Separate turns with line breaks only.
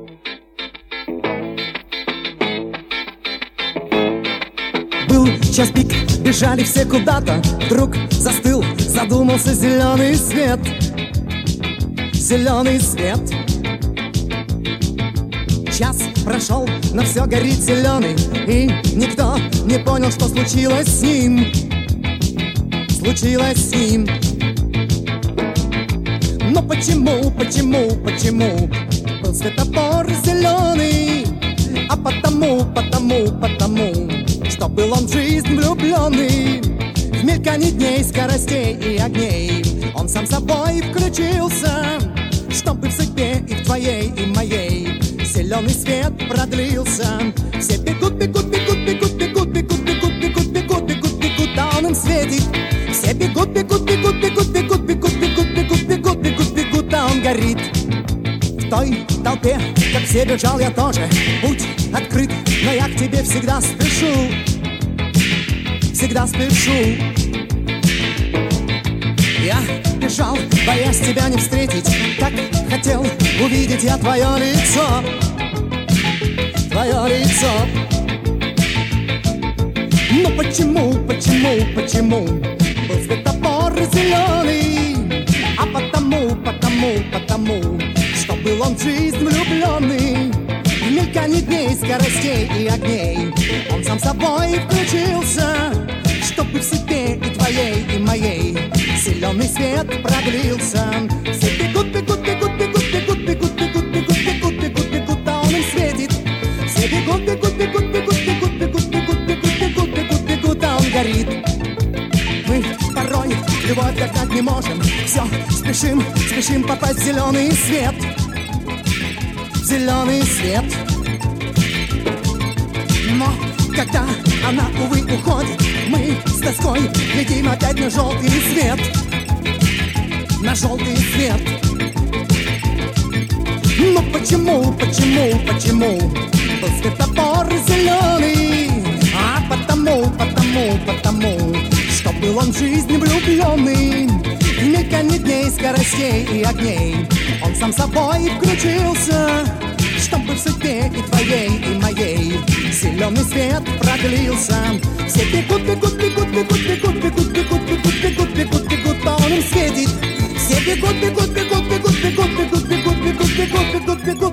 Был час пик, бежали все куда-то. Вдруг застыл, задумался зеленый свет. Зеленый свет. Час прошел, но все горит зеленый, и никто не понял, что случилось с ним. Случилось с ним. Но почему был светофор зеленый? А потому, что был он в жизнь влюбленный. В мельканье дней, скоростей и огней он сам собой включился, чтобы в судьбе и в твоей, и моей зеленый свет продлился. Все бегут, а он им светит. Все бегут, а он горит. В той толпе, как все бежал я тоже. Путь открыт, но я к тебе всегда спешу. Всегда спешу. Я бежал, боясь тебя не встретить. Так хотел увидеть я твое лицо. Твое лицо. Но почему был светофор зеленый? А потому, что был он в жизнь влюбленный. В мельканье дней, скоростей и огней он сам собой включился, чтобы в судьбе и твоей, и моей зеленый свет продлился. Все бегут, а он им светит. Все бегут, а он горит. Мы порой любовь догнать не можем. Все, спешим попасть в зеленый свет. В зеленый свет. Но когда она, увы, уходит, мы с тоской глядим опять на желтый свет. На желтый свет. Но почему был светофор зеленый? А потому, что был он в жизни влюбленный. В мельканье дней, скоростей и огней он сам собой включился, чтобы в судьбе и твоей, и моей зеленый свет продлился. Все бегут, а он им светит. Все бегут,